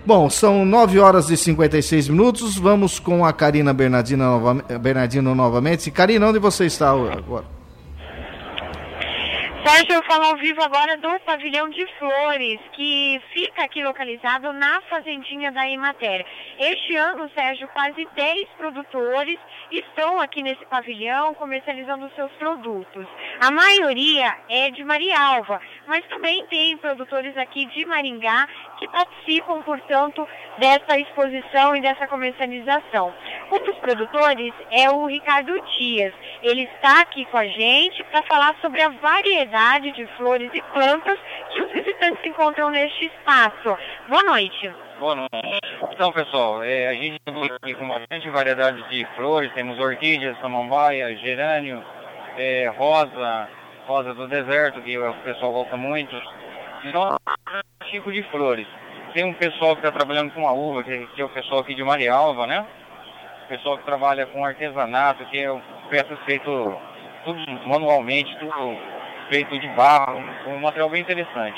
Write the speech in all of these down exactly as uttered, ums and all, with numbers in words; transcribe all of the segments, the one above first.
Bom, são nove horas e cinquenta e seis minutos, vamos com a Karina Bernardino, nova, Bernardino novamente. Karina, onde você está agora? Sérgio, eu falo ao vivo agora do Pavilhão de Flores, que fica aqui localizado na fazendinha da Emater. Este ano, Sérgio, quase dez produtores estão aqui nesse pavilhão comercializando seus produtos. A maioria é de Marialva, mas também tem produtores aqui de Maringá que participam, portanto, dessa exposição e dessa comercialização. Um dos produtores é o Ricardo Dias. Ele está aqui com a gente para falar sobre a variedade de flores e plantas que os visitantes encontram neste espaço. Boa noite. Boa noite. Então, pessoal, é, a gente tem aqui com bastante variedade de flores. Temos orquídeas, samambaia, gerânio, é, rosa, rosa do deserto, que o pessoal gosta muito. Então, é um tipo de flores. Tem um pessoal que está trabalhando com a uva, que, que é o pessoal aqui de Marialva, né? O pessoal que trabalha com artesanato, que é peças feitas tudo manualmente, tudo feito de barro, um material bem interessante.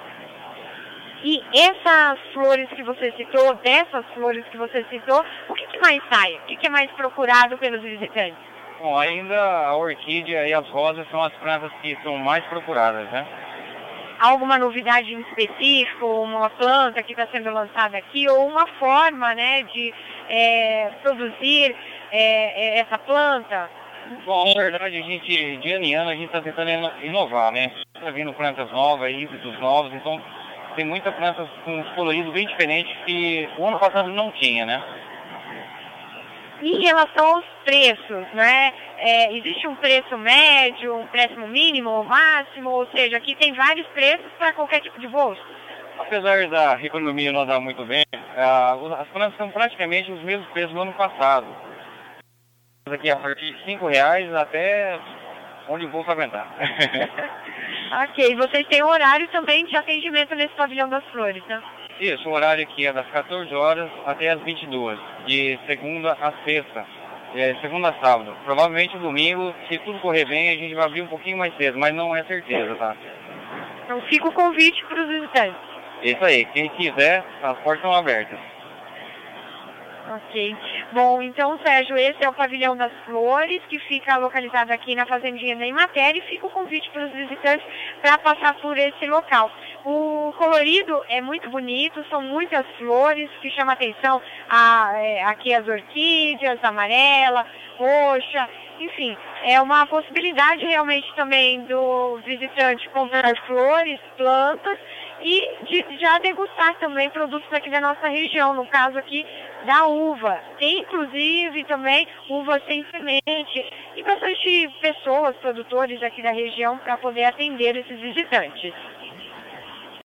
E essas flores que você citou, dessas flores que você citou, o que, que mais sai? O que, que é mais procurado pelos visitantes? Bom, ainda a orquídea e as rosas são as plantas que são mais procuradas, né? Alguma novidade em específico, uma planta que está sendo lançada aqui, ou uma forma, né, de é, produzir é, essa planta? Bom, na verdade, a gente, de ano em ano, a gente está tentando inovar, né? Está vindo plantas novas, híbridos novos, então tem muita planta com um colorido bem diferente que o ano passado não tinha, né? Em relação aos preços, né? É, existe um preço médio, um preço mínimo ou máximo, ou seja, aqui tem vários preços para qualquer tipo de bolsa. Apesar da economia não andar muito bem, as plantas são praticamente os mesmos preços do ano passado. Aqui a partir de cinco reais até onde vou para aguentar. Ok, vocês têm horário também de atendimento nesse pavilhão das flores, né? Isso, o horário aqui é das quatorze horas até as vinte e duas, de segunda a sexta, é, segunda a sábado. Provavelmente domingo, se tudo correr bem, a gente vai abrir um pouquinho mais cedo, mas não é certeza, tá? Então fica o convite para os visitantes. Isso aí, quem quiser, as portas estão abertas. Ok. Bom, então, Sérgio, esse é o Pavilhão das Flores, que fica localizado aqui na Fazendinha da Emater, e fica o convite para os visitantes para passar por esse local. O colorido é muito bonito, são muitas flores que chamam a atenção, a, é, aqui as orquídeas, amarela, roxa, enfim, é uma possibilidade realmente também do visitante comprar flores, plantas, e de já degustar também produtos aqui da nossa região, no caso aqui da uva. Tem inclusive também uva sem semente e bastante pessoas, produtores aqui da região para poder atender esses visitantes.